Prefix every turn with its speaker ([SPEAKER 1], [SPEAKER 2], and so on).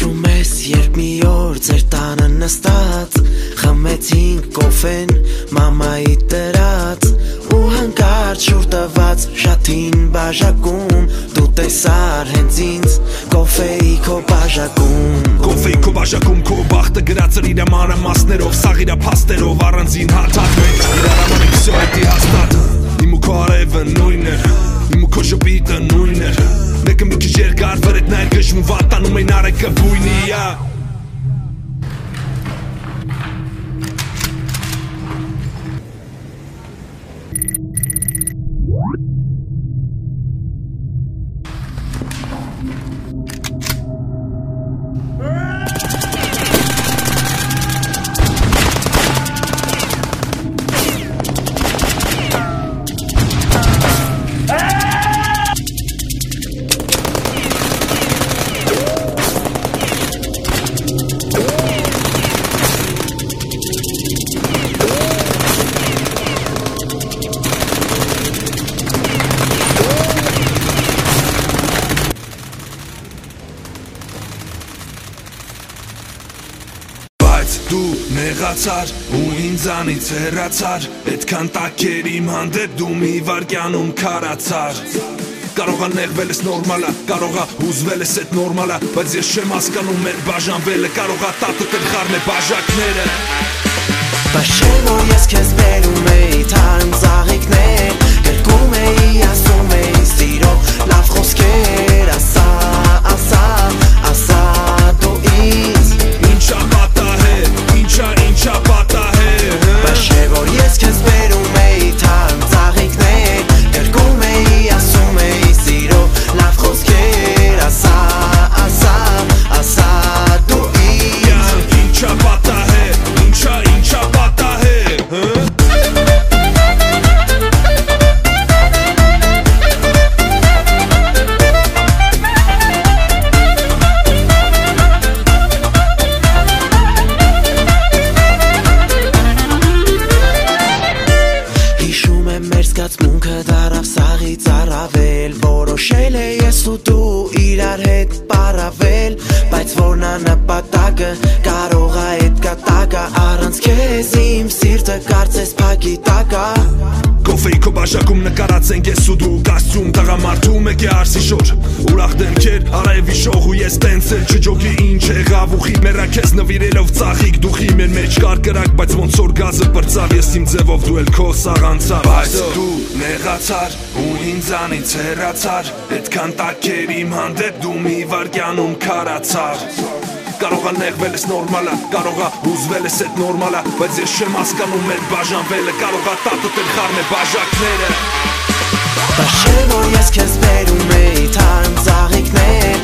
[SPEAKER 1] Հիշում ես, երբ մի օր ձեր տանը նստած խմեցինք կոֆեն մամայի տրած ու հանկարծ շուռ տված շաթին բաժակում դու տեսար հենց ինձ կոֆեի քո բաժակում
[SPEAKER 2] Կոֆեի քո բաժակում քո բախտը գրած էր իր մանրամասներով սաղ իրա փաստերով առանձին հաթակ մենք իրար համար ենք всё էդի հաստատ իմ ու քո արևը նույնն էր իմ ու քո շփիտը նույնն էր մեկը մի քիչ երկար վրետ նայր գժվում վատանում էին արեկը բույնի Դու նեղացար ու ինձանից հեռացար Էդքան տաք էր իմ հանդեպ դու մի վարկյանում քարացար Կարողա նեղվել ես նորմալա, կարողա հուզվել ես էդ նորմալա Բայց ես չեմ հասկանում մեր բաժանվելը, կարողա տատը տրխարն է բաժակները
[SPEAKER 1] Բայց չէ որ ես քեզ բերում էի թարմ ծաղիկներ Գրկում էի, ասում էի սիրով լավ խոսքեր Ասա, ասա, ասա դու ինձ
[SPEAKER 2] Ինչա պատահել, ինչա պատահել
[SPEAKER 1] Բայց չէ որ ես քեզ բերում էի թարմ ծաղիկներ Գրկում էի, ասում էի սիրով լավ խոսքեր Ասա, ասա, ասա դու ինձ
[SPEAKER 2] Ինչա պատահել, ինչա պատահել
[SPEAKER 1] Զգացմունքը դարավ սաղից առավել Որոշել է ես ու դու իրար հետ պարավել Բայց որն անպատակը կարող է էդ կատակը Առանց քեզ իմ սիրտը կարծես փակի տակա
[SPEAKER 2] Կոֆեի քո բաժակում նկարած ենք ես ու դու կաստյում Տղամարդու մեկ է արսի շոր Ուրախ դեմքեր, արևի շող ու ես տենցել Չջոքի ինչ եղավ ուխի Մեռա քեզ նվիրելով ծաղիկ դուխի Մեր մեջ կար կրակ, բայց ոնց որ գազը պրծավ Ես իմ ձևով դու էլ քո սաղանցավ Բայց դու նեղացար ու ինձանից հեռացար Էդքան տաք էր իմ հանդեպ դու մի վարկյանում քարացար Կարողա նեղվել ես նորմալա, կարողա հուզվել ես էդ նորմալա Բայց ես չեմ հասկանում մեր բաժանվելը, կարողա տատը տրխարն է բաժակները
[SPEAKER 1] Բայց չէ որ ես քեզ բերում էի թարմ ծաղիկներ